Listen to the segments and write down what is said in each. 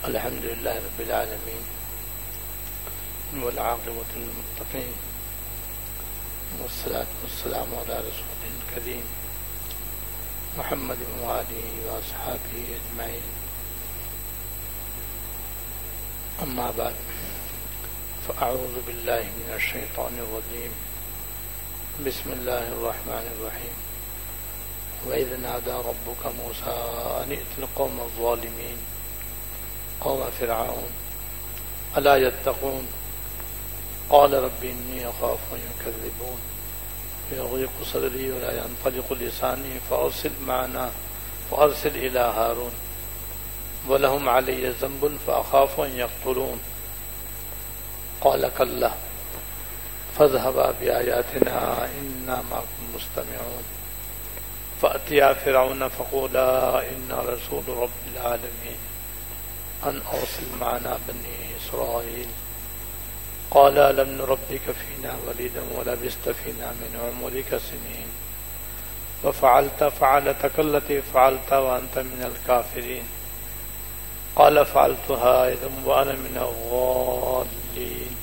الحمد لله رب العالمين والعاقبة للمتقين والصلاة والسلام على رسوله الكريم محمد وآله وأصحابه أجمعين. أما بعد فأعوذ بالله من الشيطان الرجيم. بسم الله الرحمن الرحيم. وإذ نادى ربك موسى أن ائت القوم الظالمين قوم فرعون ألا يتقون قال رب إني أخاف أن يكذبون فيضيق صدري ولا ينطلق لساني فأرسل إلى هارون ولهم علي ذنب فأخاف أن يقتلون قال كلا فاذهبا بآياتنا إنا معكم مستمعون فأتيا فرعون فقولا إنا رسول رب العالمين أن أرسل معنا بني إسرائيل قال ألم نربك فينا وليدا ولبثت فينا من عمرك سنين وفعلت فعلتك التي فعلت وأنت من الكافرين قال فعلتها إذا وأنا من الضالين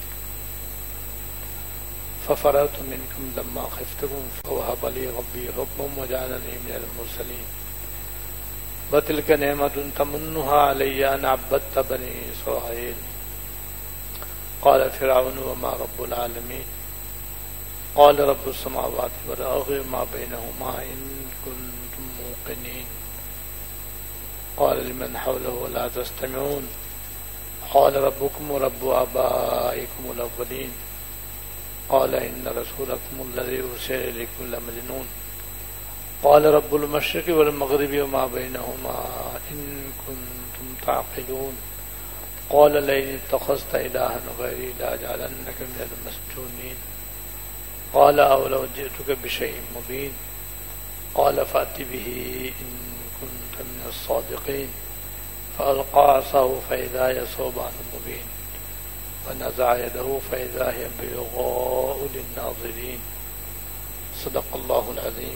ففررت منكم لما خفتكم فوهب لي ربي حكما وجعلني من المرسلين وتلك نعمة تمنها علي أن عبدت بني إسرائيل قال فرعون وما رب العالمين قال رب السماوات والأرض وما بينهما إن كنتم موقنين قال لمن حوله لا تستمعون قال ربكم ورب آبائكم الأولين قال إن رسولكم الذي أرسل إليكم لمجنون قال رب المشرق والمغرب وما بينهما إن كنتم تعقلون قال لئن اتخذت إلها غيري لأجعلنك من المسجونين قال أولو جئتك بشيء مبين قال فأت به إن كنت من الصادقين فألقى عصاه فإذا هي ثعبان مبين ونزع يده فإذا هي بيضاء للناظرين. صدق الله العظيم.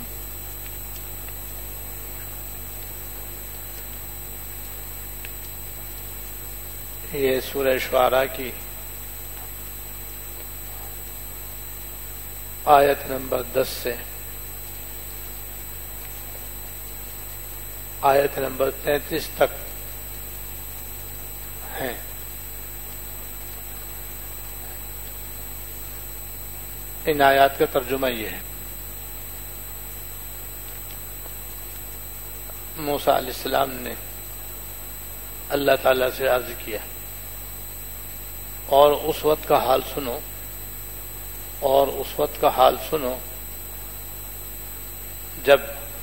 یہ سورہ شعراء کی آیت نمبر 10 سے آیت نمبر 33 تک ہیں. ان آیات کا ترجمہ یہ ہے. موسیٰ علیہ السلام نے اللہ تعالیٰ سے عرض کیا اور اس وقت کا حال سنو جب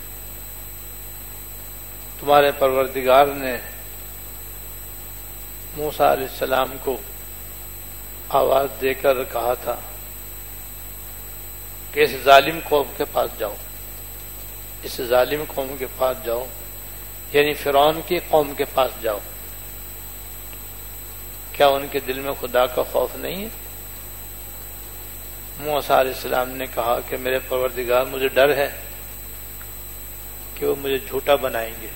تمہارے پروردگار نے موسیٰ علیہ السلام کو آواز دے کر کہا تھا کہ اس ظالم قوم کے پاس جاؤ، یعنی فرعون کی قوم کے پاس جاؤ. کیا ان کے دل میں خدا کا خوف نہیں ہے؟ موسیٰ علیہ السلام نے کہا کہ میرے پروردگار مجھے ڈر ہے کہ وہ مجھے جھوٹا بنائیں گے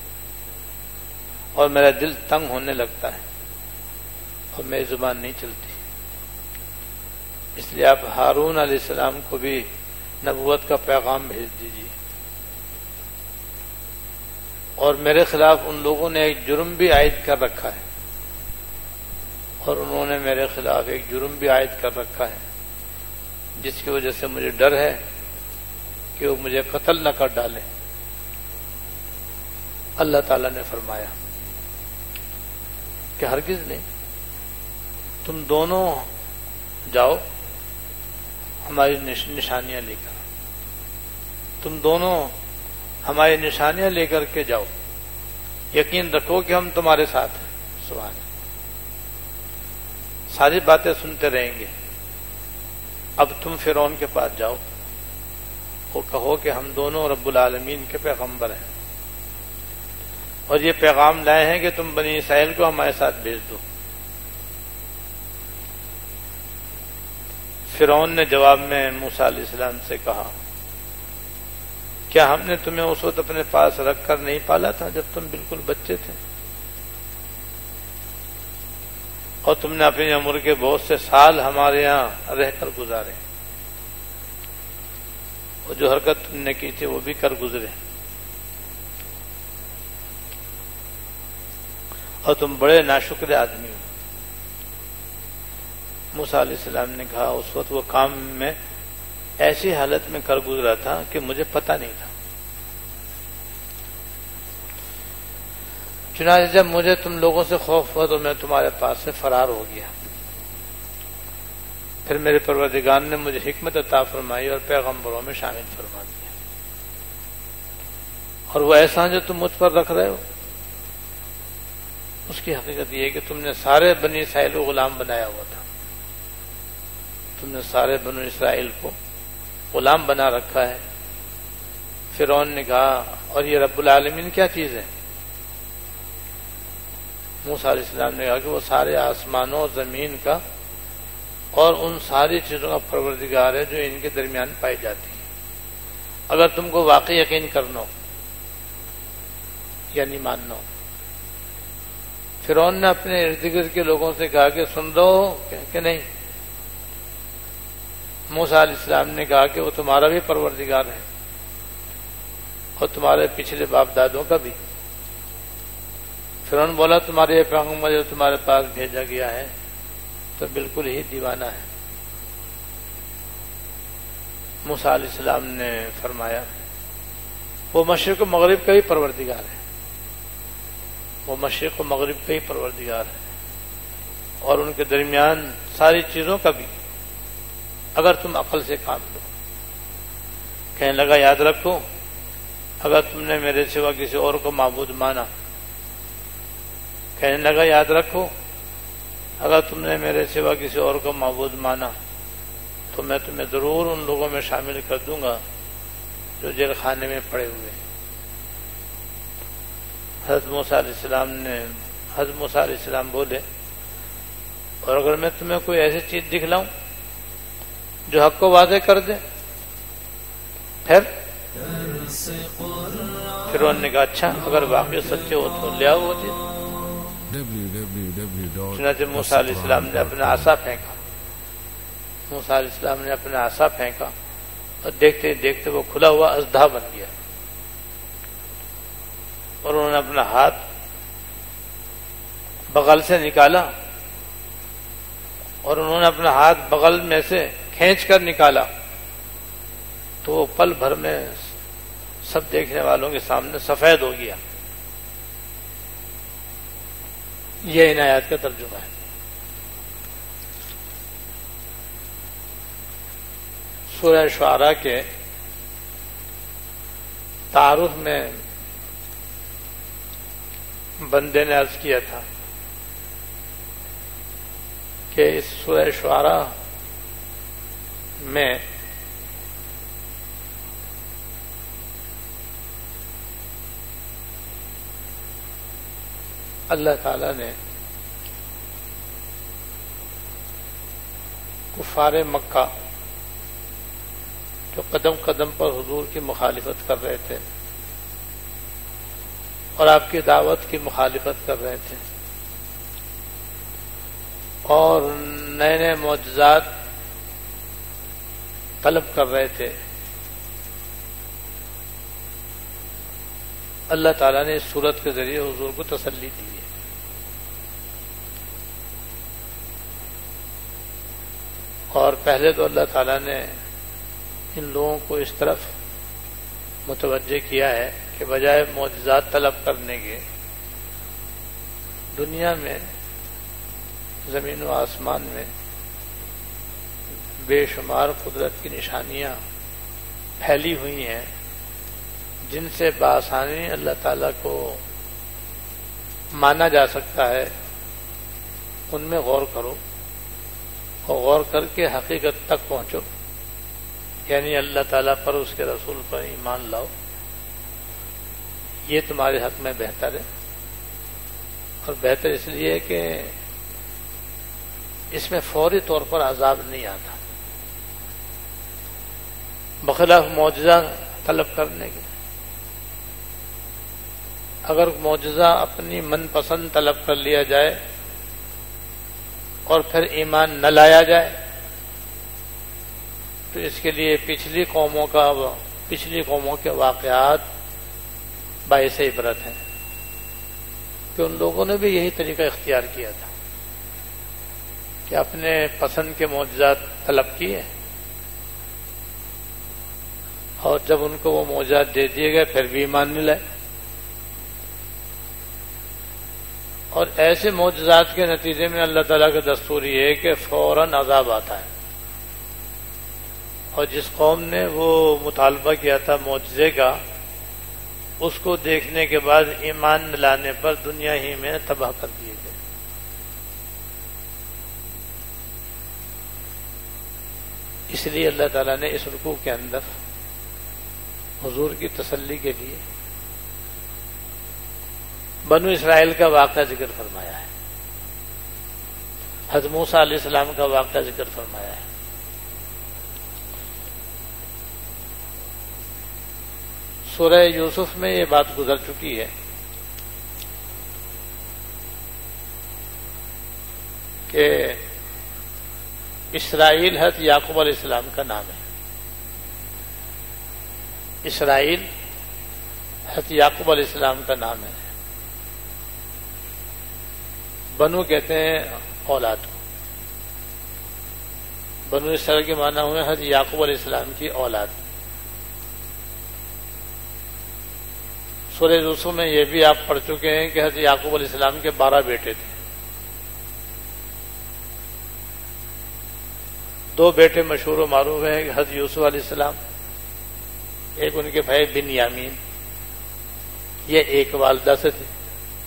اور میرا دل تنگ ہونے لگتا ہے اور میری زبان نہیں چلتی. اس لیے آپ ہارون علیہ السلام کو بھی نبوت کا پیغام بھیج دیجیے. اور میرے خلاف ان لوگوں نے ایک جرم بھی عائد کر رکھا ہے جس کی وجہ سے مجھے ڈر ہے کہ وہ مجھے قتل نہ کر ڈالیں. اللہ تعالیٰ نے فرمایا کہ ہرگز نہیں، تم دونوں جاؤ ہماری نشانیاں لے کر کے جاؤ، یقین رکھو کہ ہم تمہارے ساتھ ہیں. سبحان اللہ. ساری باتیں سنتے رہیں گے. اب تم فرعون کے پاس جاؤ اور کہو کہ ہم دونوں رب العالمین کے پیغمبر ہیں اور یہ پیغام لائے ہیں کہ تم بنی اسرائیل کو ہمارے ساتھ بھیج دو. فرعون نے جواب میں موسیٰ علیہ السلام سے کہا کیا ہم نے تمہیں اس وقت اپنے پاس رکھ کر نہیں پالا تھا جب تم بالکل بچے تھے؟ اور تم نے اپنی عمر کے بہت سے سال ہمارے یہاں رہ کر گزارے، اور جو حرکت تم نے کی تھی وہ بھی کر گزرے، اور تم بڑے ناشکر آدمی ہو۔ موسیٰ علیہ السلام نے کہا اس وقت وہ کام میں ایسی حالت میں کر گزرا تھا کہ مجھے پتہ نہیں تھا، چنانچہ جب مجھے تم لوگوں سے خوف ہوا تو میں تمہارے پاس سے فرار ہو گیا، پھر میرے پروردگار نے مجھے حکمت عطا فرمائی اور پیغمبروں میں شامل فرما دیا، اور وہ احسان جو تم مجھ پر رکھ رہے ہو اس کی حقیقت یہ ہے کہ تم نے سارے بنی اسرائیل کو غلام بنایا ہوا تھا، تم نے سارے بنو اسرائیل کو غلام بنا رکھا ہے۔ فرعون نے کہا اور یہ رب العالمین کیا چیز ہے؟ موسیٰ علیہ السلام نے کہا کہ وہ سارے آسمانوں اور زمین کا اور ان ساری چیزوں کا پروردگار ہے جو ان کے درمیان پائی جاتی ہیں، اگر تم کو واقعی یقین کرنا ہو یعنی ماننا ہو۔ فرعون نے اپنے ارد گرد کے لوگوں سے کہا کہ سن رہے ہو کہ نہیں؟ موسیٰ علیہ السلام نے کہا کہ وہ تمہارا بھی پروردگار ہے اور تمہارے پچھلے باپ دادوں کا بھی۔ فرعون بولا تمہارے پیغمبر جو تمہارے پاس بھیجا گیا ہے تو بالکل ہی دیوانہ ہے۔ موسیٰ علیہ السلام نے فرمایا وہ مشرق و مغرب کا ہی پروردگار ہے، وہ مشرق و مغرب کا ہی پروردگار ہے اور ان کے درمیان ساری چیزوں کا بھی، اگر تم عقل سے کام لو۔ کہنے لگا یاد رکھو اگر تم نے میرے سوا کسی اور کو معبود مانا، کہنے لگا یاد رکھو اگر تم نے میرے سوا کسی اور کو معبود مانا تو میں تمہیں ضرور ان لوگوں میں شامل کر دوں گا جو جیل خانے میں پڑے ہوئے۔ حضرت موسیٰ علیہ السلام بولے اور اگر میں تمہیں کوئی ایسی چیز دکھلاؤں جو حق کو واضح کر دے؟ پھر فرعون نے کہا اچھا اگر واقعی سچے ہو تو لے آؤ وہ چیز۔ چنانچہ موسیٰ علیہ السلام نے اپنا عصا پھینکا، موسیٰ علیہ السلام نے اپنا عصا پھینکا اور دیکھتے دیکھتے وہ کھلا ہوا اژدہا بن گیا، اور انہوں نے اپنا ہاتھ بغل سے نکالا اور انہوں نے اپنا ہاتھ بغل میں سے کھینچ کر نکالا تو وہ پل بھر میں سب دیکھنے والوں کے سامنے سفید ہو گیا۔ یہ ان آیات کا ترجمہ ہے۔ سورہ شعراء کے تعارف میں بندے نے عرض کیا تھا کہ اس سورہ شعراء میں اللہ تعالی نے کفار مکہ جو قدم قدم پر حضور کی مخالفت کر رہے تھے اور آپ کی دعوت کی مخالفت کر رہے تھے اور نئے نئے معجزات طلب کر رہے تھے، اللہ تعالیٰ نے اس صورت کے ذریعے حضور کو تسلی دی ہے۔ اور پہلے تو اللہ تعالیٰ نے ان لوگوں کو اس طرف متوجہ کیا ہے کہ بجائے معجزات طلب کرنے کے دنیا میں زمین و آسمان میں بے شمار قدرت کی نشانیاں پھیلی ہوئی ہیں جن سے بآسانی اللہ تعالیٰ کو مانا جا سکتا ہے، ان میں غور کرو اور غور کر کے حقیقت تک پہنچو، یعنی اللہ تعالیٰ پر اس کے رسول پر ایمان لاؤ، یہ تمہارے حق میں بہتر ہے۔ اور بہتر اس لیے کہ اس میں فوری طور پر عذاب نہیں آتا، بخلاف معجزہ طلب کرنے کے۔ اگر معجزہ اپنی من پسند طلب کر لیا جائے اور پھر ایمان نہ لایا جائے تو اس کے لیے پچھلی قوموں کے واقعات باعث عبرت ہیں کہ ان لوگوں نے بھی یہی طریقہ اختیار کیا تھا کہ اپنے پسند کے معجزات طلب کیے اور جب ان کو وہ معجزات دے دیے گئے پھر بھی ایمان نہیں لائے، اور ایسے معجزات کے نتیجے میں اللہ تعالیٰ کا دستور یہ ہے کہ فوراً عذاب آتا ہے، اور جس قوم نے وہ مطالبہ کیا تھا معجزے کا اس کو دیکھنے کے بعد ایمان نہ لانے پر دنیا ہی میں تباہ کر دیے گئے۔ اس لیے اللہ تعالیٰ نے اس رکوع کے اندر حضور کی تسلی کے لیے بنو اسرائیل کا واقعہ ذکر فرمایا ہے، حضرت موسیٰ علیہ السلام کا واقعہ ذکر فرمایا ہے۔ سورہ یوسف میں یہ بات گزر چکی ہے کہ اسرائیل حضرت یعقوب علیہ السلام کا نام ہے، اسرائیل حضرت یعقوب علیہ السلام کا نام ہے۔ بنو کہتے ہیں اولاد کو، بنو اسرائیل کے معنی ہوئے حضرت یعقوب علیہ السلام کی اولاد۔ سورہ یوسف میں یہ بھی آپ پڑھ چکے ہیں کہ حضرت یعقوب علیہ السلام کے 12 بیٹے تھے، 2 بیٹے مشہور و معروف ہیں، حضرت یوسف علیہ السلام، ایک ان کے بھائی بنیامین، یہ ایک والدہ سے تھے،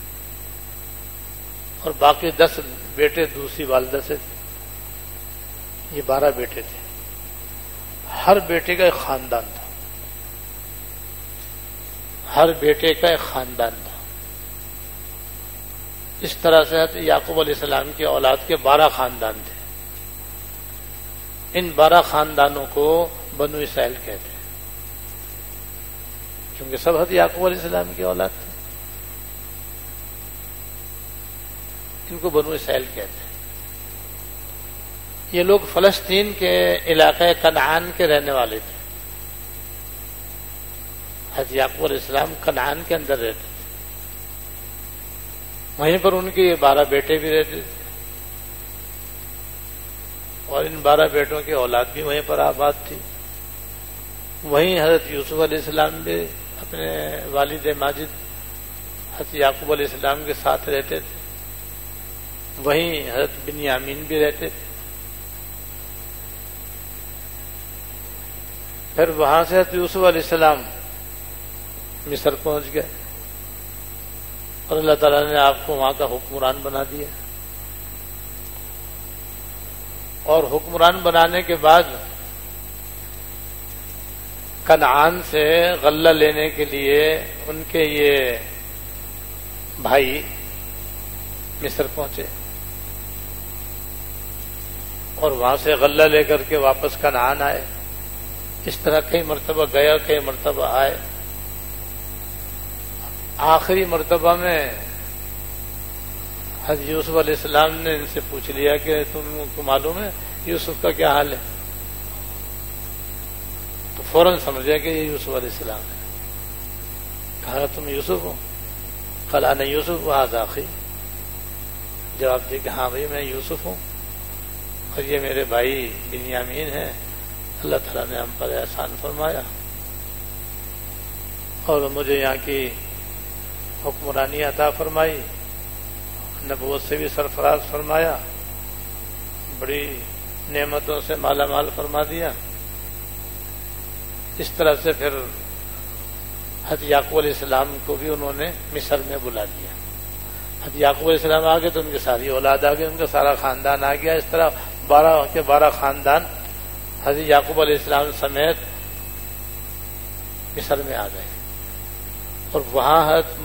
اور باقی 10 بیٹے دوسری والدہ سے تھے، یہ 12 بیٹے تھے۔ ہر بیٹے کا ایک خاندان تھا، ہر بیٹے کا ایک خاندان تھا۔ اس طرح سے حضرت یعقوب علیہ السلام کی اولاد کے 12 خاندان تھے۔ ان 12 خاندانوں کو بنو اسرائیل کہتے ہیں، کیونکہ سب حضرت یعقوب علیہ السلام کی اولاد تھے، ان کو بنو اسرائیل کہتے ہیں۔ یہ لوگ فلسطین کے علاقے کنعان کے رہنے والے تھے۔ حضرت یعقوب علیہ السلام کنعان کے اندر رہتے تھے، وہیں پر ان کے 12 بیٹے بھی رہتے تھے، اور ان 12 بیٹوں کی اولاد بھی وہیں پر آباد تھی۔ وہیں حضرت یوسف علیہ السلام بھی اپنے والد ماجد حضرت یعقوب علیہ السلام کے ساتھ رہتے تھے، وہیں حضرت بنیامین بھی رہتے تھے۔ پھر وہاں سے حضرت یوسف علیہ السلام مصر پہنچ گئے، اور اللہ تعالیٰ نے آپ کو وہاں کا حکمران بنا دیا، اور حکمران بنانے کے بعد کنعان سے غلہ لینے کے لیے ان کے یہ بھائی مصر پہنچے، اور وہاں سے غلہ لے کر کے واپس کنعان آئے۔ اس طرح کئی مرتبہ گئے اور کئی مرتبہ آئے۔ آخری مرتبہ میں حضرت یوسف علیہ السلام نے ان سے پوچھ لیا کہ تم کو معلوم ہے یوسف کا کیا حال ہے؟ تو فوراً سمجھ گیا کہ یہ یوسف علیہ السلام ہے۔ کہا تم یوسف ہو؟ قال انا یوسف وہذا اخی، جواب دیا کہ ہاں بھائی میں یوسف ہوں، اور یہ میرے بھائی بنیامین ہیں۔ اللہ تعالیٰ نے ہم پر احسان فرمایا اور مجھے یہاں کی حکمرانی عطا فرمائی، نبوت سے بھی سرفراز فرمایا، بڑی نعمتوں سے مالا مال فرما دیا۔ اس طرح سے پھر حضرت یعقوب علیہ السلام کو بھی انہوں نے مصر میں بلا لیا۔ حضرت یعقوب علیہ السلام آ گئے تو ان کی ساری اولاد آ گئی، ان کا سارا خاندان آ گیا۔ اس طرح 12 کے 12 خاندان حضرت یعقوب علیہ السلام سمیت مصر میں آ گئے، اور وہاں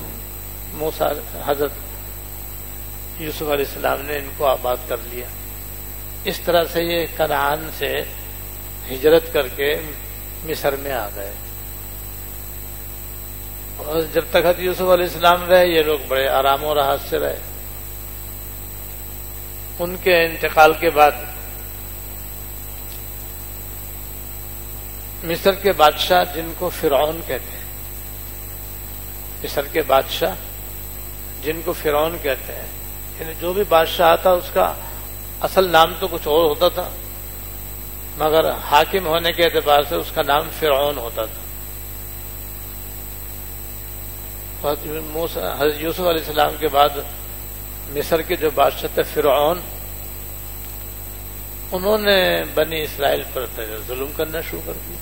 حضرت یوسف علیہ السلام نے ان کو آباد کر لیا۔ اس طرح سے یہ کنعان سے ہجرت کر کے مصر میں آ گئے، اور جب تک حضرت یوسف علیہ السلام رہے یہ لوگ بڑے آرام و راحت سے رہے۔ ان کے انتقال کے بعد مصر کے بادشاہ جن کو فرعون کہتے ہیں، مصر کے بادشاہ جن کو فرعون کہتے ہیں، یعنی جو بھی بادشاہ آتا اس کا اصل نام تو کچھ اور ہوتا تھا، مگر حاکم ہونے کے اعتبار سے اس کا نام فرعون ہوتا تھا۔ حضرت یوسف علیہ السلام کے بعد مصر کے جو بادشاہ تھے فرعون، انہوں نے بنی اسرائیل پر ظلم کرنا شروع کر دیا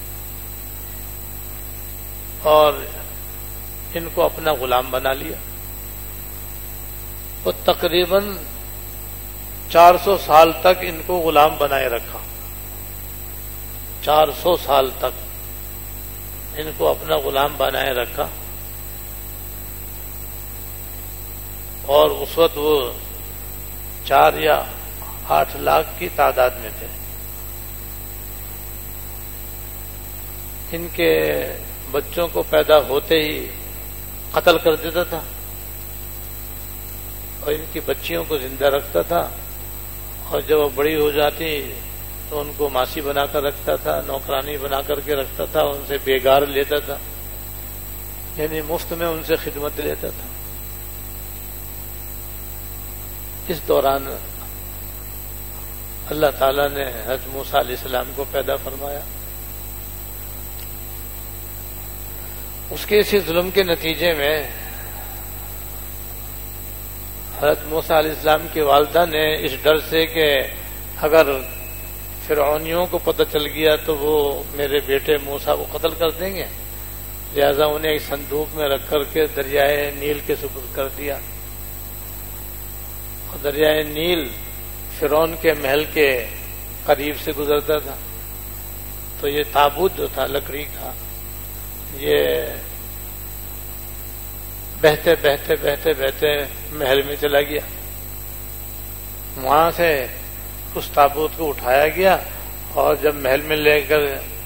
اور ان کو اپنا غلام بنا لیا۔ وہ تقریباً 400 سال تک ان کو غلام بنائے رکھا، 400 سال تک ان کو اپنا غلام بنائے رکھا، اور اس وقت وہ 4 یا 8 لاکھ کی تعداد میں تھے۔ ان کے بچوں کو پیدا ہوتے ہی قتل کر دیتا تھا اور ان کی بچیوں کو زندہ رکھتا تھا، اور جب وہ بڑی ہو جاتی تو ان کو ماسی بنا کر رکھتا تھا، نوکرانی بنا کر کے رکھتا تھا، ان سے بیگار لیتا تھا، یعنی مفت میں ان سے خدمت لیتا تھا۔ اس دوران اللہ تعالیٰ نے حضرت موسیٰ علیہ السلام کو پیدا فرمایا۔ اس کے اسی ظلم کے نتیجے میں حضرت موسیٰ علیہ السلام کی والدہ نے اس ڈر سے کہ اگر فرعونیوں کو پتہ چل گیا تو وہ میرے بیٹے موسیٰ کو قتل کر دیں گے، لہذا انہیں ایک صندوق میں رکھ کر کے دریائے نیل کے سپرد کر دیا۔ اور دریائے نیل فرعون کے محل کے قریب سے گزرتا تھا، تو یہ تابوت جو تھا لکڑی کا، یہ بہتے بہتے بہتے بہتے محل میں چلا گیا۔ وہاں سے اس تابوت کو اٹھایا گیا اور جب محل میں لے کر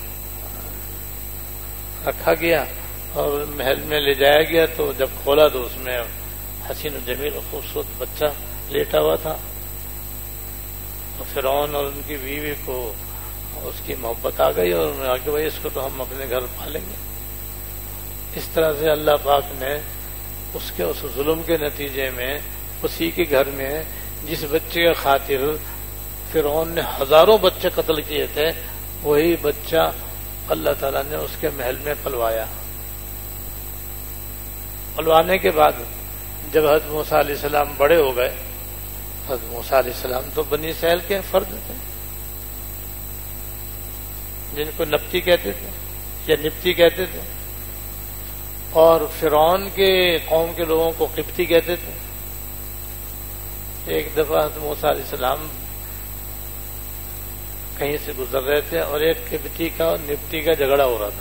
رکھا گیا اور محل میں لے جایا گیا تو جب کھولا تو اس میں حسین و جمیل و خوبصورت بچہ لیٹا ہوا تھا۔ تو فرعون اور ان کی بیوی کو اس کی محبت آ گئی اور انہوں نے کہا کہ بھائی اس کو تو ہم اپنے گھر پالیں گے۔ اس طرح سے اللہ پاک نے اس ظلم کے نتیجے میں اسی کے گھر میں جس بچے کے خاطر فرعون نے ہزاروں بچے قتل کیے تھے، وہی بچہ اللہ تعالیٰ نے اس کے محل میں پلوایا۔ پلوانے کے بعد جب حضرت موسیٰ علیہ السلام بڑے ہو گئے، حضرت موسیٰ علیہ السلام تو بنی اسرائیل کے فرد تھے جن کو نبطی کہتے تھے یا نبطی کہتے تھے، اور فرعون کے قوم کے لوگوں کو قبطی کہتے تھے۔ ایک دفعہ حضرت موسیٰ علیہ السلام کہیں سے گزر رہے تھے اور ایک قبطی کا اور نبطی کا جھگڑا ہو رہا تھا۔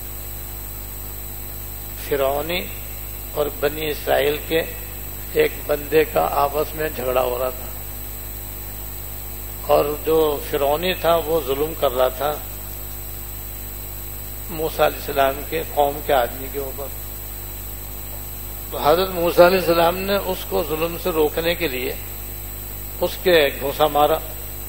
فرعونی اور بنی اسرائیل کے ایک بندے کا آپس میں جھگڑا ہو رہا تھا، اور جو فرعونی تھا وہ ظلم کر رہا تھا موسیٰ علیہ السلام کے قوم کے آدمی کے اوپر۔ تو حضرت موسیٰ علیہ السلام نے اس کو ظلم سے روکنے کے لیے اس کے گھونسا مارا،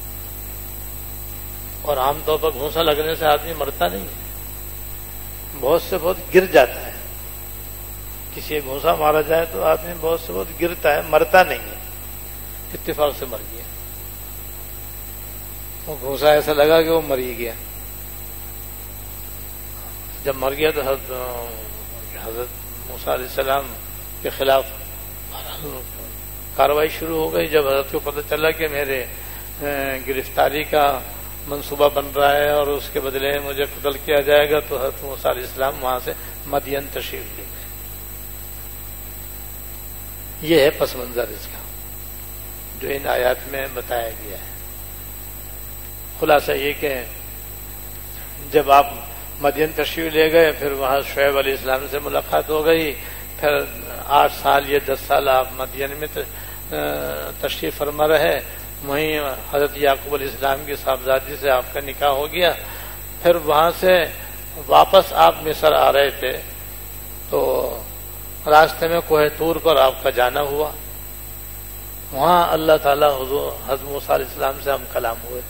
اور عام طور پر گھونسا لگنے سے آدمی مرتا نہیں ہے، بہت سے بہت گر جاتا ہے۔ کسی گھونسا مارا جائے تو آدمی بہت سے بہت گرتا ہے، مرتا نہیں ہے۔ اتفاق سے مر گیا، وہ گھونسا ایسا لگا کہ وہ مر ہی گیا۔ جب مر گیا تو حضرت موسیٰ علیہ السلام کے خلاف کارروائی شروع ہو گئی۔ جب حضرت کو پتہ چلا کہ میرے گرفتاری کا منصوبہ بن رہا ہے اور اس کے بدلے میں مجھے قتل کیا جائے گا، تو حضرت موسیٰ علیہ السلام وہاں سے مدین تشریف لے گئے۔ یہ ہے پس منظر اس کا جو ان آیات میں بتایا گیا ہے۔ خلاصہ یہ کہ جب آپ مدین تشریف لے گئے، پھر وہاں شعیب علیہ السلام سے ملاقات ہو گئی، پھر 8 سال یا 10 سال آپ مدین میں تشریف فرما رہے، وہیں حضرت یعقوب علیہ السلام کی صاحبزادی سے آپ کا نکاح ہو گیا۔ پھر وہاں سے واپس آپ مصر آ رہے تھے تو راستے میں کوہ طور پر آپ کا جانا ہوا، وہاں اللہ تعالیٰ حضور حضرت موسیٰ علیہ السلام سے ہم کلام ہوئے،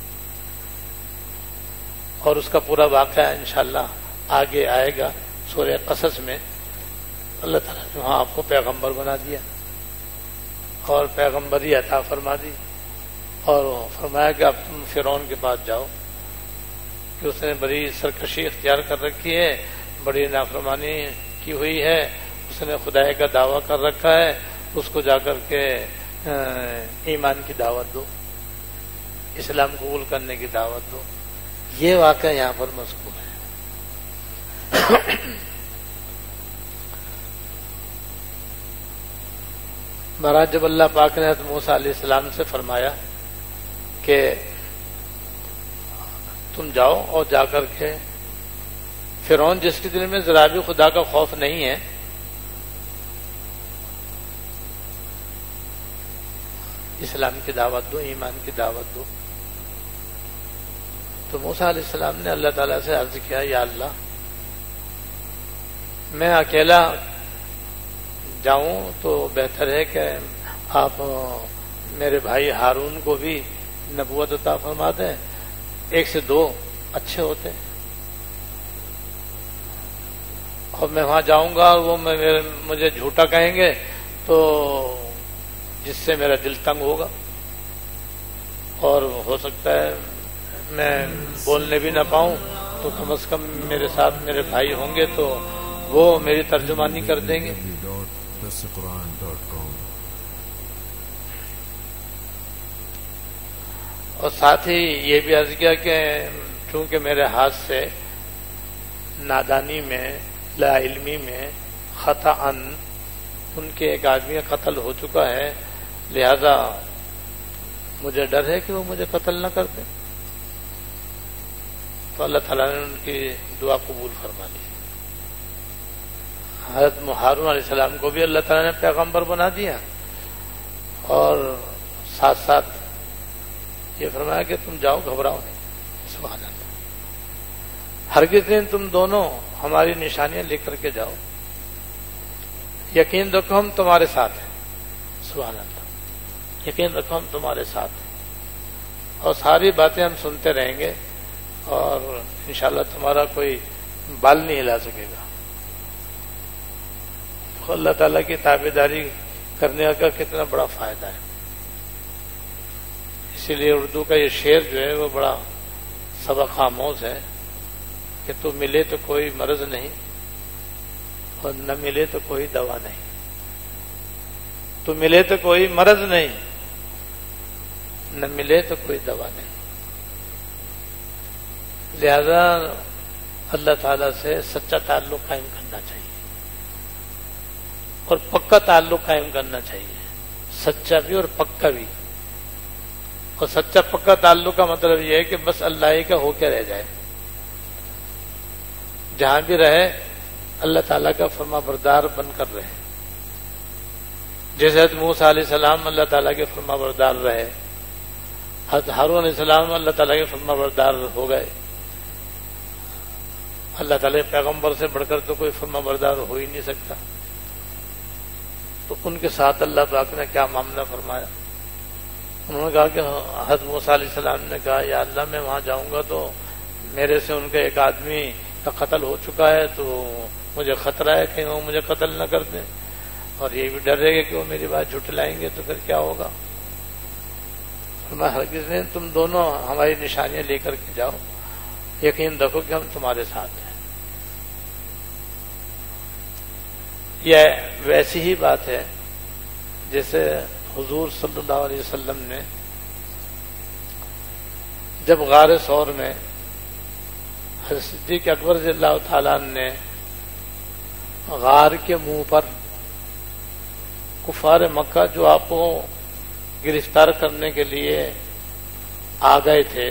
اور اس کا پورا واقعہ انشاءاللہ آگے آئے گا سورہ قصص میں۔ اللہ تعالیٰ نے وہاں آپ کو پیغمبر بنا دیا اور پیغمبری عطا فرما دی، اور فرمایا کہ اب تم فرعون کے پاس جاؤ کہ اس نے بڑی سرکشی اختیار کر رکھی ہے، بڑی نافرمانی کی ہوئی ہے، اس نے خدائی کا دعویٰ کر رکھا ہے، اس کو جا کر کے ایمان کی دعوت دو، اسلام قبول کرنے کی دعوت دو۔ یہ واقعہ یہاں پر مذکور ہے۔ مہاراج جب اللہ پاک نے حضرت موسیٰ علیہ السلام سے فرمایا کہ تم جاؤ اور جا کر کے فرعون جس کے دل میں ذرا بھی خدا کا خوف نہیں ہے، اسلام کی دعوت دو، ایمان کی دعوت دو۔ تو موسیٰ علیہ السلام نے اللہ تعالیٰ سے عرض کیا، یا اللہ میں اکیلا جاؤں تو بہتر ہے کہ آپ میرے بھائی ہارون کو بھی نبوت عطا فرما دیں، ایک سے دو اچھے ہوتے، اور میں وہاں جاؤں گا اور وہ مجھے جھوٹا کہیں گے تو جس سے میرا دل تنگ ہوگا، اور ہو سکتا ہے میں بولنے بھی نہ پاؤں، تو کم از کم میرے ساتھ میرے بھائی ہوں گے تو وہ میری ترجمانی کر دیں گے۔ اور ساتھ ہی یہ بھی عرض کیا کہ چونکہ میرے ہاتھ سے نادانی میں، لا علمی میں، خطأً ان کے ایک آدمی کا قتل ہو چکا ہے، لہذا مجھے ڈر ہے کہ وہ مجھے قتل نہ کر دیں۔ تو اللہ تعالیٰ نے ان کی دعا قبول فرما لی۔ حضرت ہارون علیہ السلام کو بھی اللہ تعالیٰ نے پیغمبر بنا دیا، اور ساتھ ساتھ یہ فرمایا کہ تم جاؤ، گھبراؤ نہیں۔ سبحان اللہ، ہرگز نہیں، تم دونوں ہماری نشانیاں لے کر کے جاؤ، یقین رکھو ہم تمہارے ساتھ ہیں۔ سبحان اللہ، یقین رکھو ہم تمہارے ساتھ ہیں، اور ساری باتیں ہم سنتے رہیں گے، اور انشاءاللہ تمہارا کوئی بال نہیں ہلا سکے گا۔ اللہ تعالیٰ کی تابعداری کرنے کا کتنا بڑا فائدہ ہے۔ اسی لیے اردو کا یہ شعر جو ہے وہ بڑا سبق آموز ہے کہ تو ملے تو کوئی مرض نہیں، اور نہ ملے تو کوئی دوا نہیں۔ تو ملے تو کوئی مرض نہیں، نہ ملے تو کوئی دوا نہیں۔ لہذا اللہ تعالیٰ سے سچا تعلق قائم کرنا چاہیے، اور پکا تعلق قائم کرنا چاہیے، سچا بھی اور پکا بھی۔ اور سچا پکا تعلق کا مطلب یہ ہے کہ بس اللہ ہی کا ہو کے رہ جائے، جہاں بھی رہے اللہ تعالیٰ کا فرما بردار بن کر رہے۔ جیسے حضرت موسیٰ علیہ السلام اللہ تعالیٰ کے فرما بردار رہے، حضرت ہارون علیہ السلام اللہ تعالیٰ کے فرما بردار ہو گئے۔ اللہ تعالیٰ پیغمبر سے بڑھ کر تو کوئی فرما بردار ہو ہی نہیں سکتا۔ تو ان کے ساتھ اللہ پاک نے کیا معاملہ فرمایا؟ انہوں نے کہا کہ حضرت موسیٰ علیہ السلام نے کہا، یا اللہ میں وہاں جاؤں گا تو میرے سے ان کے ایک آدمی کا قتل ہو چکا ہے، تو مجھے خطرہ ہے کہ وہ مجھے قتل نہ کر دیں، اور یہ بھی ڈر رہے گا کہ وہ میری بات جھٹلائیں گے تو پھر کیا ہوگا۔ میں ہرگز نہیں، تم دونوں ہماری نشانیاں لے کر کے جاؤ، یقین رکھو کہ ہم تمہارے ساتھ ہیں۔ یہ ویسی ہی بات ہے جیسے حضور صلی اللہ علیہ وسلم نے جب غار ثور میں حضرت صدیق اکبر رضی اللہ تعالیٰ عنہ نے غار کے منہ پر کفار مکہ جو آپ کو گرفتار کرنے کے لیے آ گئے تھے،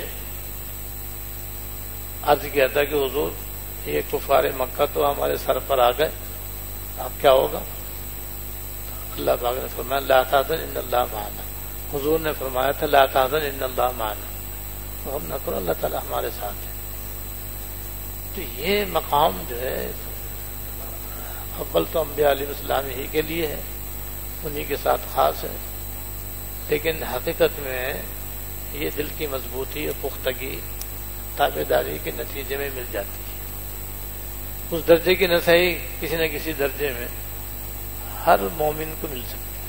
عرض کیا تھا کہ حضور یہ کفار مکہ تو ہمارے سر پر آ گئے، اب کیا ہوگا؟ اللہ پاک نے فرمایا لا تحزن ان اللہ معنا۔ حضور نے فرمایا تھا لا تحزن ان اللہ معنا، تو ہم نہ کرو، اللہ تعالیٰ ہمارے ساتھ ہے۔ تو یہ مقام جو ہے اول تو انبیاء علیہ السلام ہی کے لیے ہے، انہی کے ساتھ خاص ہے۔ لیکن حقیقت میں یہ دل کی مضبوطی اور پختگی تابعداری کے نتیجے میں مل جاتی ہے. اس درجے کی نہ صحیح کسی نہ کسی درجے میں ہر مومن کو مل سکتی ہے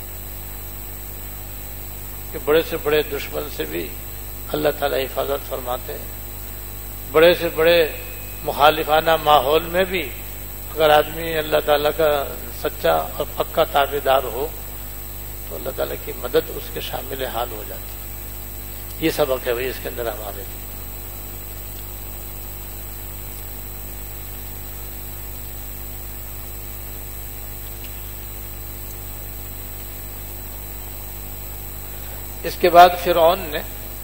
کہ بڑے سے بڑے دشمن سے بھی اللہ تعالیٰ حفاظت فرماتے ہیں. بڑے سے بڑے مخالفانہ ماحول میں بھی اگر آدمی اللہ تعالیٰ کا سچا اور پکا تابعدار ہو تو اللہ تعالیٰ کی مدد اس کے شامل حال ہو جاتی ہے. یہ سبق ہے بھائی اس کے اندر ہمارے لیے. اس کے بعد فرعون نے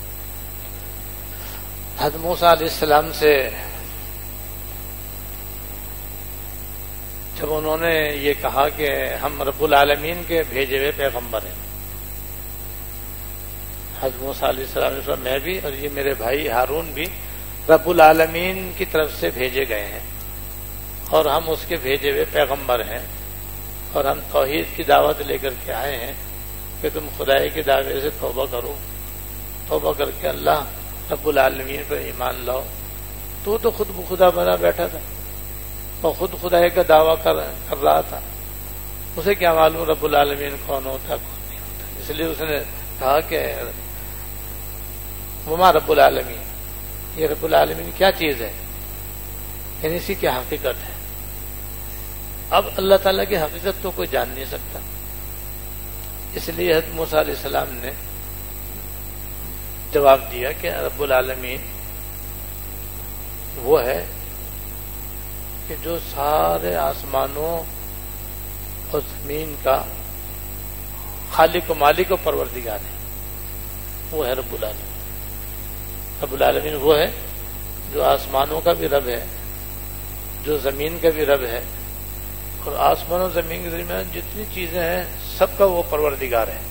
حضرت موسیٰ علیہ السلام سے جب انہوں نے یہ کہا کہ ہم رب العالمین کے بھیجے ہوئے پیغمبر ہیں، حضرت موسیٰ علیہ السلام نے میں بھی اور یہ میرے بھائی ہارون بھی رب العالمین کی طرف سے بھیجے گئے ہیں اور ہم اس کے بھیجے ہوئے پیغمبر ہیں اور ہم توحید کی دعوت لے کر کے آئے ہیں کہ تم خدائی کے دعوے سے توبہ کرو، توبہ کر کے اللہ رب العالمین پر ایمان لاؤ. تو خود بخدا بنا بیٹھا تھا اور خود خدائی کا دعویٰ کر رہا تھا. اسے کیا معلوم رب العالمین کون ہوتا کون نہیں ہوتا. اس لیے اس نے کہا کہ وما رب العالمین، یہ رب العالمین کیا چیز ہے، یعنی اسی کی حقیقت ہے. اب اللہ تعالیٰ کی حقیقت تو کوئی جان نہیں سکتا. اس لیے حضرت موسیٰ علیہ السلام نے جواب دیا کہ رب العالمین وہ ہے کہ جو سارے آسمانوں اور زمین کا خالق و مالک و پروردگار ہے، وہ ہے رب العالمین. رب العالمین وہ ہے جو آسمانوں کا بھی رب ہے، جو زمین کا بھی رب ہے، اور آسمان و زمین کے درمیان جتنی چیزیں ہیں سب کا وہ پروردگار ہے.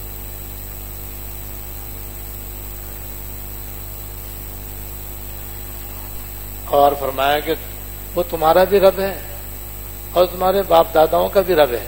اور فرمایا کہ وہ تمہارا بھی رب ہے اور تمہارے باپ داداؤں کا بھی رب ہے.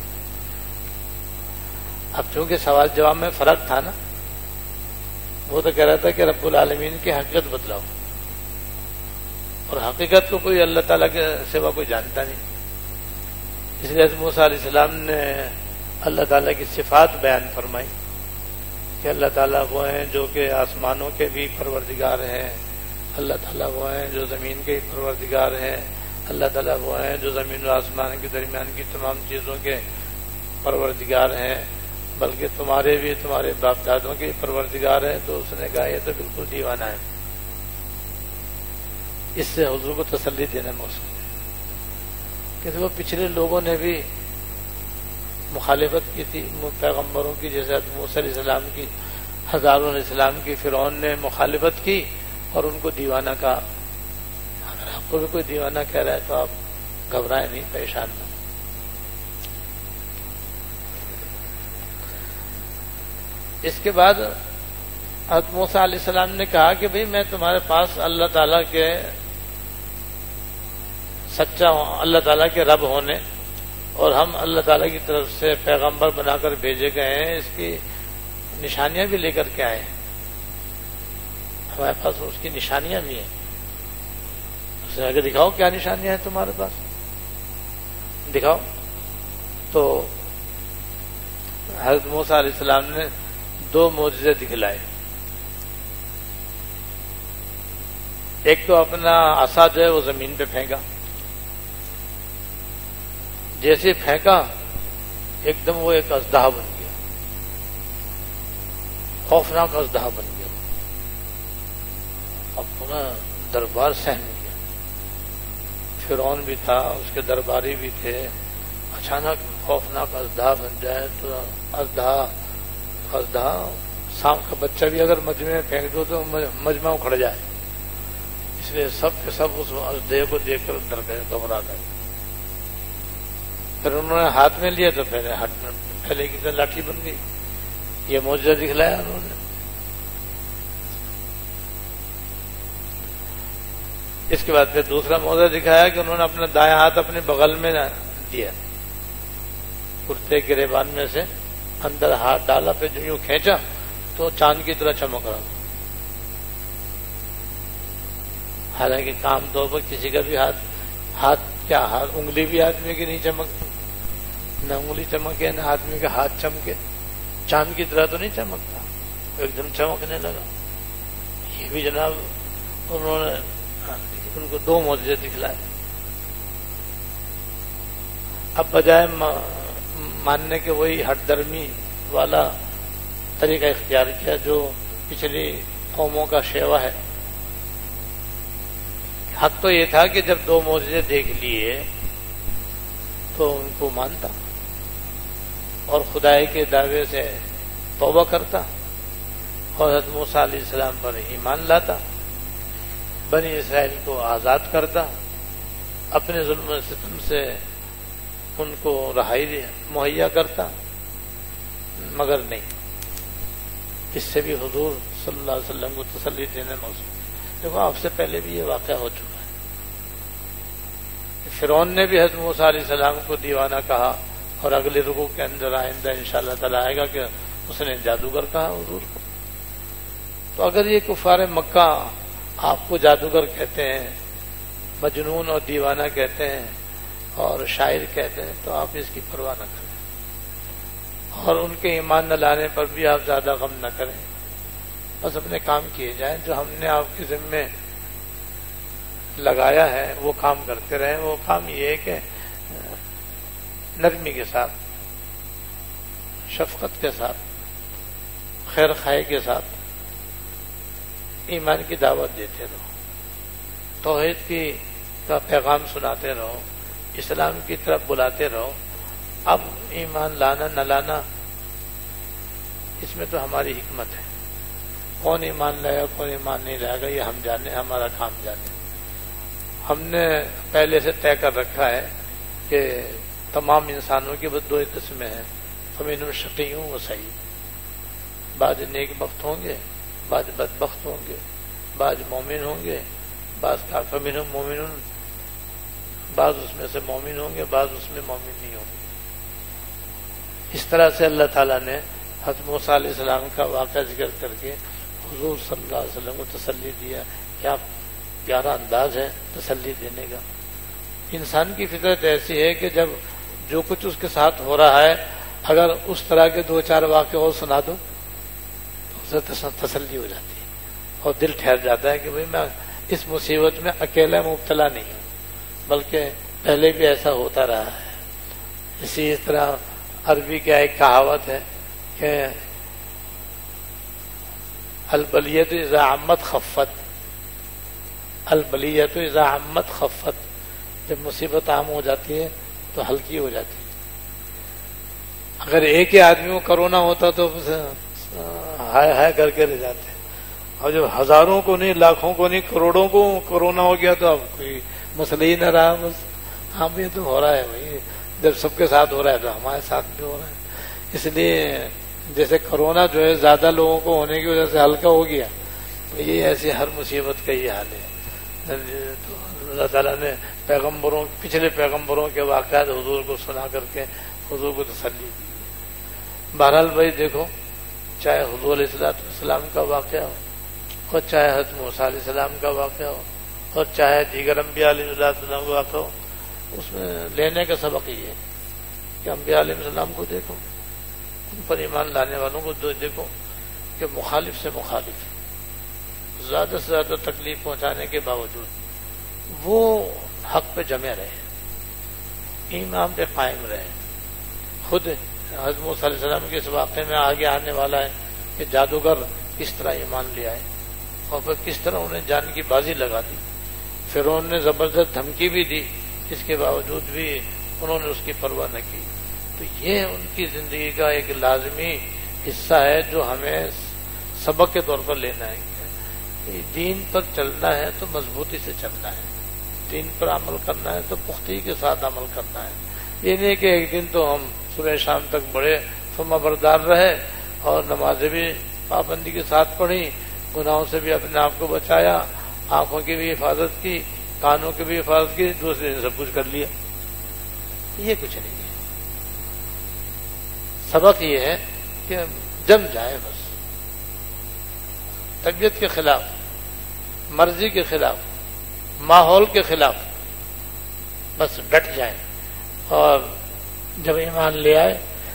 اب چونکہ سوال جواب میں فرق تھا نا، وہ تو کہہ رہا تھا کہ رب العالمین کی حقیقت بتلاؤ، اور حقیقت کو کوئی اللہ تعالیٰ کے سوا کوئی جانتا نہیں. اس لیے حضرت موسیٰ علیہ السلام نے اللہ تعالیٰ کی صفات بیان فرمائی کہ اللہ تعالیٰ وہ ہیں جو کہ آسمانوں کے بھی پروردگار ہیں، اللہ تعالیٰ وہ ہیں جو زمین کے پروردگار ہیں، اللہ تعالیٰ وہ ہیں جو زمین و آسمان کے درمیان کی تمام چیزوں کے پروردگار ہیں، بلکہ تمہارے بھی تمہارے باپ دادوں کے پروردگار ہیں. تو اس نے کہا یہ تو بالکل دیوانہ ہے. اس سے حضور کو تسلی دینا موسم کہ وہ پچھلے لوگوں نے بھی مخالفت کی تھی پیغمبروں کی، جیسے حضرت موسیٰ علیہ السلام کی، ہزاروں علیہ السلام کی. فرعون نے مخالفت کی اور ان کو دیوانہ کہا. اگر آپ کو بھی کوئی دیوانہ کہہ رہا ہے تو آپ گھبرائیں نہیں، پریشان نہ. اس کے بعد حضرت موسیٰ علیہ السلام نے کہا کہ بھئی میں تمہارے پاس اللہ تعالیٰ کے سچا اللہ تعالیٰ کے رب ہونے اور ہم اللہ تعالیٰ کی طرف سے پیغمبر بنا کر بھیجے گئے ہیں، اس کی نشانیاں بھی لے کر کے آئے ہیں. ہمارے پاس اس کی نشانیاں بھی ہیں. اس نے آگے دکھاؤ کیا نشانیاں ہیں تمہارے پاس، دکھاؤ. تو حضرت موسیٰ علیہ السلام نے 2 معجزے دکھلائے. ایک تو اپنا عصا جو ہے وہ زمین پہ پھینکا، جیسے پھینکا ایک دم وہ ایک اژدہا بن گیا، خوفناک اژدہا بن گیا. اب پورا دربار سہم گیا. فرعون بھی تھا، اس کے درباری بھی تھے. اچانک خوفناک اژدہا بن جائے تو اژدہا سانپ کا بچہ بھی اگر مجمع میں پھینک دو تو مجمع اکھڑ جائے. اس لیے سب کے سب اس اژدہے کو دیکھ کر ڈر گئے، گھبرا گئے. پھر انہوں نے ہاتھ میں لیا تو پہلے ہاتھ میں پہلے کی طرح لاٹھی بن گئی. یہ معجزہ دکھلایا انہوں نے. اس کے بعد پھر دوسرا معجزہ دکھایا کہ انہوں نے اپنا دایاں ہاتھ اپنے بغل میں دیا، کرتے گریبان میں سے اندر ہاتھ ڈالا، پھر جو یوں کھینچا تو چاند کی طرح چمک رہا تھا۔ حالانکہ عام طور پر کسی کا بھی ہاتھ کیا انگلی بھی آدمی کی نہیں چمکتی، نہ انگلی چمکے نہ آدمی کا ہاتھ چمکے، چاند کی طرح تو نہیں چمکتا، ایک دم چمکنے لگا۔ یہ بھی جناب انہوں نے ان کو 2 معجزے دکھلائے۔ اب بجائے ماننے کے وہی ہٹ درمی والا طریقہ اختیار کیا جو پچھلی قوموں کا شیوا ہے۔ حق تو یہ تھا کہ جب 2 معجزے دیکھ لیے تو ان کو مانتا اور خدائی کے دعوے سے توبہ کرتا اور حضرت موسیٰ علیہ السلام پر ایمان لاتا، بنی اسرائیل کو آزاد کرتا، اپنے ظلم و ستم سے ان کو رہائی مہیا کرتا، مگر نہیں۔ اس سے بھی حضور صلی اللہ علیہ وسلم کو تسلی دینے موصول۔ دیکھو آپ سے پہلے بھی یہ واقعہ ہو چکا ہے کہ فرعون نے بھی حضرت موسیٰ علیہ السلام کو دیوانہ کہا، اور اگلے رکوع کے اندر آئندہ انشاءاللہ تعالی آئے گا کہ اس نے جادوگر کہا حضور کو۔ تو اگر یہ کفار مکہ آپ کو جادوگر کہتے ہیں، مجنون اور دیوانہ کہتے ہیں اور شاعر کہتے ہیں، تو آپ اس کی پرواہ نہ کریں، اور ان کے ایمان نہ لانے پر بھی آپ زیادہ غم نہ کریں، بس اپنے کام کیے جائیں۔ جو ہم نے آپ کے ذمے لگایا ہے وہ کام کرتے رہیں۔ وہ کام یہ ہے کہ نرمی کے ساتھ، شفقت کے ساتھ، خیر خواہی کے ساتھ ایمان کی دعوت دیتے رہو، توحید کا پیغام سناتے رہو، اسلام کی طرف بلاتے رہو۔ اب ایمان لانا نہ لانا اس میں تو ہماری حکمت ہے، کون ایمان لائے گا کون ایمان نہیں لائے گا یہ ہم جانے، ہمارا کام جانے۔ ہم نے پہلے سے طے کر رکھا ہے کہ تمام انسانوں کی بس 2 قسمیں ہیں، فمنہم شقی و سعید۔ بعض نیک بخت ہوں گے، بعض بدبخت ہوں گے، بعض مومن ہوں گے، بعض کافر، فمنہم مومنون، بعض اس میں سے مومن ہوں گے، بعض اس میں مومن نہیں ہوں گے۔ اس طرح سے اللہ تعالیٰ نے حضرت موسیٰ علیہ السلام کا واقعہ ذکر کر کے حضور صلی اللہ علیہ وسلم کو تسلی دیا۔ کیا پیارا انداز ہے تسلی دینے کا۔ انسان کی فطرت ایسی ہے کہ جب جو کچھ اس کے ساتھ ہو رہا ہے اگر اس طرح کے 2-4 واقعے اور سنا دو تو اسے تسلی ہو جاتی ہے اور دل ٹھہر جاتا ہے کہ بھئی میں اس مصیبت میں اکیلا مبتلا نہیں ہوں، بلکہ پہلے بھی ایسا ہوتا رہا ہے۔ اسی طرح عربی کا ایک کہاوت ہے کہ البلیۃ اذا عمت خفت، البلیۃ اذا عمت خفت، جب مصیبت عام ہو جاتی ہے تو ہلکی ہو جاتی ہے۔ اگر ایک ہی آدمی کو کرونا ہوتا تو ہائے ہائے کر کے رہ جاتے، اور جب ہزاروں کو نہیں، لاکھوں کو نہیں، کروڑوں کو کرونا ہو گیا تو اب کوئی مسئلہ ہی نہ رہا۔ بس ہاں یہ تو ہو رہا ہے بھائی، جب سب کے ساتھ ہو رہا ہے تو ہمارے ساتھ بھی ہو رہا ہے۔ اس لیے جیسے کرونا جو ہے زیادہ لوگوں کو ہونے کی وجہ سے ہلکا ہو گیا، تو یہ ایسی ہر مصیبت کا یہ حال ہے۔ تو اللہ تعالیٰ نے پچھلے پیغمبروں کے واقعات حضور کو سنا کر کے حضور کو تسلی دی۔ بہرحال بھائی دیکھو، چاہے حضور علیہ السلام کا واقعہ ہو، اور چاہے حضرت موسیٰ علیہ السلام کا واقعہ ہو، اور چاہے دیگر انبیاء علیہ السلام کا واقعہ ہو، اس میں لینے کا سبق یہ ہے کہ انبیاء علیہ السلام کو دیکھو، ان پر ایمان لانے والوں کو دیکھو کہ مخالف سے مخالف زیادہ سے زیادہ تکلیف پہنچانے کے باوجود وہ حق پہ جمے رہے، ایمان پہ قائم رہے۔ خود حضرت موسیٰ علیہ السلام کے اس واقعے میں آگے آنے والا ہے کہ جادوگر کس طرح ایمان لے آئے اور پھر کس طرح انہیں جان کی بازی لگا دی۔ فرعون نے زبردست دھمکی بھی دی، اس کے باوجود بھی انہوں نے اس کی پرواہ نہ کی۔ تو یہ ان کی زندگی کا ایک لازمی حصہ ہے جو ہمیں سبق کے طور پر لینا ہے۔ دین پر چلنا ہے تو مضبوطی سے چلنا ہے، دین پر عمل کرنا ہے تو پختگی کے ساتھ عمل کرنا ہے۔ یہ نہیں کہ ایک دن تو ہم صبح شام تک بڑے فرما بردار رہے اور نمازیں بھی پابندی کے ساتھ پڑھی، گناہوں سے بھی اپنے آپ کو بچایا، آنکھوں کی بھی حفاظت کی، کانوں کی بھی حفاظت کی، دوسرے دن سب کچھ کر لیا۔ یہ کچھ نہیں ہے۔ سبق یہ ہے کہ جم جائے بس، طبیعت کے خلاف، مرضی کے خلاف، ماحول کے خلاف بس ڈٹ جائیں، اور جب ایمان لے آئے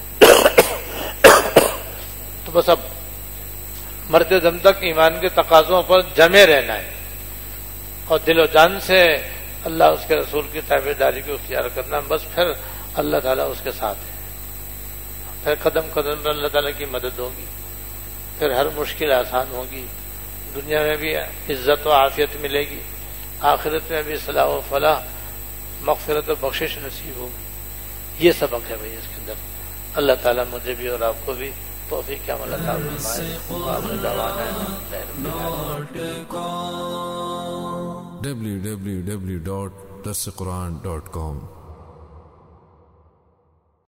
تو بس اب مرتے دم تک ایمان کے تقاضوں پر جمے رہنا ہے، اور دل و جان سے اللہ اس کے رسول کی تابعداری کو اختیار کرنا، بس پھر اللہ تعالیٰ اس کے ساتھ ہے، پھر قدم قدم پر اللہ تعالیٰ کی مدد ہوگی، پھر ہر مشکل آسان ہوگی، دنیا میں بھی عزت و عافیت ملے گی، آخرت میں بھی صلاح و فلاح، مغفرت و بخشش نصیب ہوگی۔ یہ سبق ہے بھائی اس کے اندر۔ اللہ تعالیٰ مجھے بھی اور آپ کو بھی توفیق کے عمل عطا فرمائے۔ www.darsequran.com